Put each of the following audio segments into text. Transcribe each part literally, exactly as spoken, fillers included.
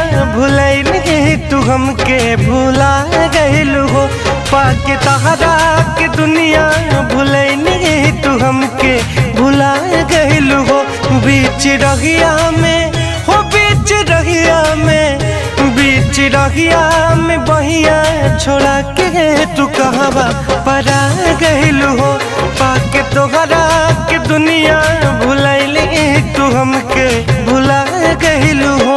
भुलैली तू हमके भुला गइलू हो। पाके तहरा के दुनिया भुलैली तू हमके भुला गइलू हो। बीच रहिया में हो बीच रहिया में बीच रहिया में बहिया छोड़ा के तू कहवा परा गइलू हो। पाके तोहरा के दुनिया भुलैली तू हमके भुला गइलू हो।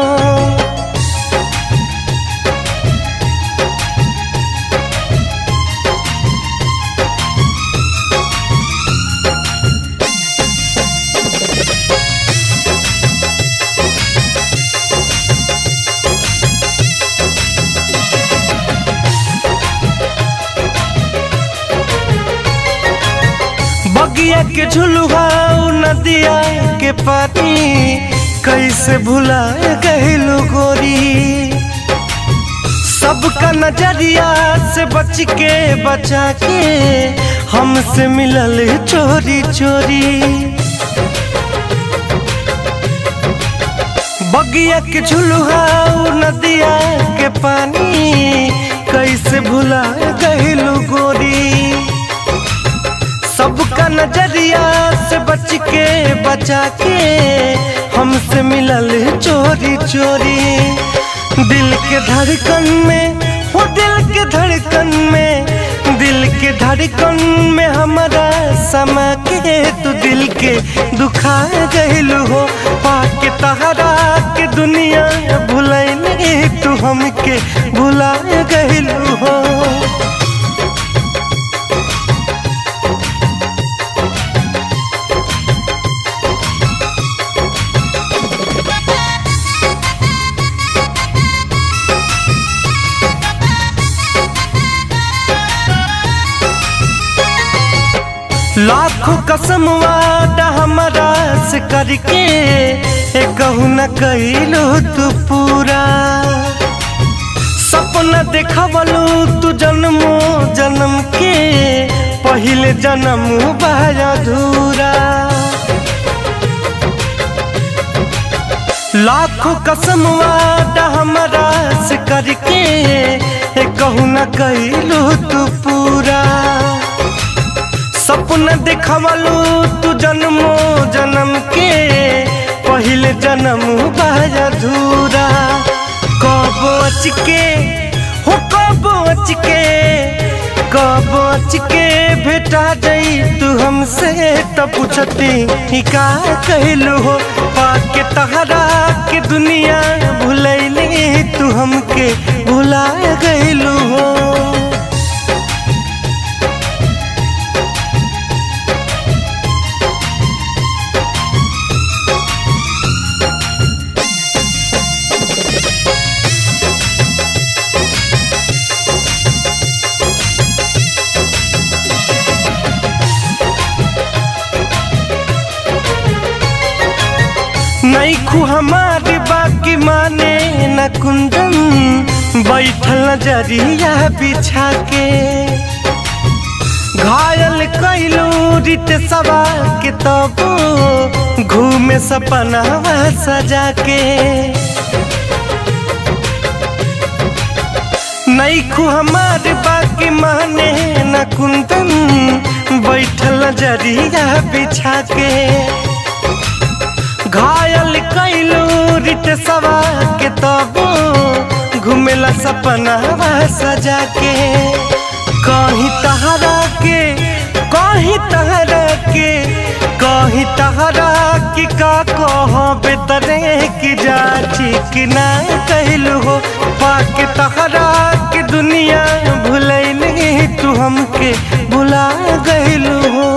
बगिया के झुलुआ नदिया के पानी कैसे भुला गइलू गोरी। सबका नजरिया से बच के बचा के हमसे मिलल चोरी चोरी। बगिया के झुलुआ नदिया के पानी कैसे भुला गइलू गोरी। सबका नजरिया से बच के बचा के हमसे मिलल चोरी चोरी। दिल के धड़कन में हो दिल के धड़कन में दिल के धड़कन में हमारा समा के तू दिल के दुखा गइलू हो। पाके तहरा के दुनिया भुलैली तू हमके भुला गइलू हो। लाखों कसम वादा हमारा से करके कहू न कइलू तू पूरा। सपना देखवलू तू जन्मो जन्म के पहले जन्म बाय अधूरा। लाखों कसम वादा हमारा से करके कहू न कइलू तू पूरा। सपना देखवलू तू जन्मो जन्म के पहले जन्म बाय अधूरा। कब अच के हो कब अच के कब अच के भेटा जाई तू हमसे तो पूछती का कहलू हो। पाके तहरा के दुनिया भुलैली तू हमके भुला गइलू हो। नैखू हमारी बाकी माने न कुंदन बैठल नजरिया बिछा के। घायल कैलू रित सवा के तब घूमे सपना सजा के। नैखू हमारी बाकी माने न कुंदन बैठल नजरिया बिछा के। घायल कैलू रित सवा के तब घूमेला सपना सजा के। कहीं तहरा के कहीं तहरा के कहीं तहरा की का कहबे तरे की जा ठीक ना कहलू हो। पाके तहरा के दुनिया भुलैली तू हमके भुला गइलू हो।